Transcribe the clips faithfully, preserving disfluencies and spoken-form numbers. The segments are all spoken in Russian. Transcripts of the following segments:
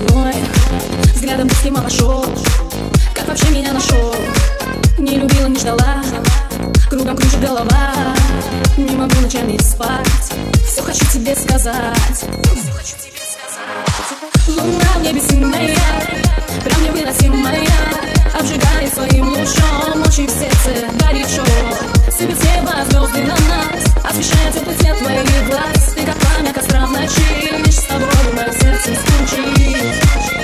одной. Взглядом ты снимала шоу. Как вообще меня нашел? Не любила, не ждала. Кругом кружит голова. Не могу ночами спать. Все хочу тебе сказать. Все хочу тебе сказать. Луна в небе сильная, прям невыносимая, обжигает своим лучом, очень в сердце горячо. Сыпет с неба звезды на нас, освещает теплый цвет твоих глаз. Ты как пламя костра в ночи, лишь с тобой мое сердце стучит.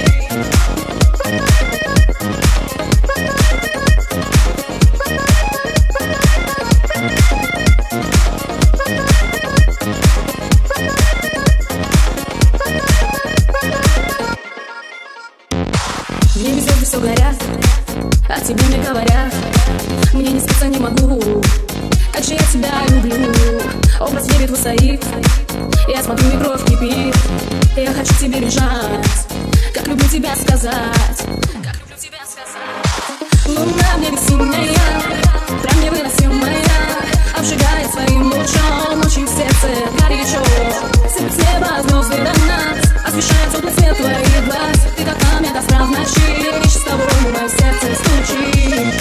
В небе звезды все горят, а тебе мне говорят. Мне не спиться не могу, как же я тебя люблю. Образ в небе твой стоит, я смотрю и кровь кипит. Я хочу тебе бежать, как люблю тебя сказать. Как люблю тебя сказать. Луна в небе сильная, прям невыносимая, обжигает своим лучом, очень в сердце горячо. Сыпет с неба звезды до нас, освещает теплый цвет твоих глаз. Ты как пламя костра в ночи, лишь с тобой мое сердце стучит.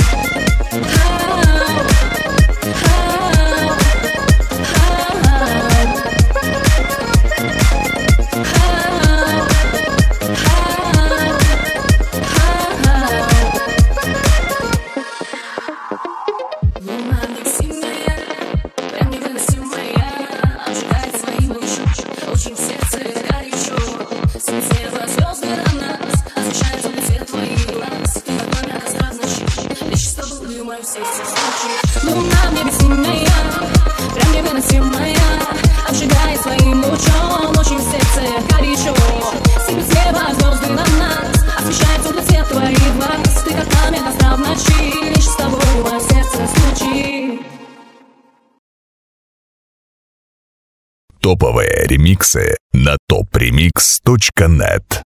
Луна в небе сильная, прям невыносимая, обжигает своим лучом, очень в сердце горячо. Сыпет с неба звезды на нас, освещает теплый цвет твоих глаз. Ты как пламя костра в ночи, лишь с тобой мое сердце стучит. Топовые ремиксы на топ ремикс точка нет.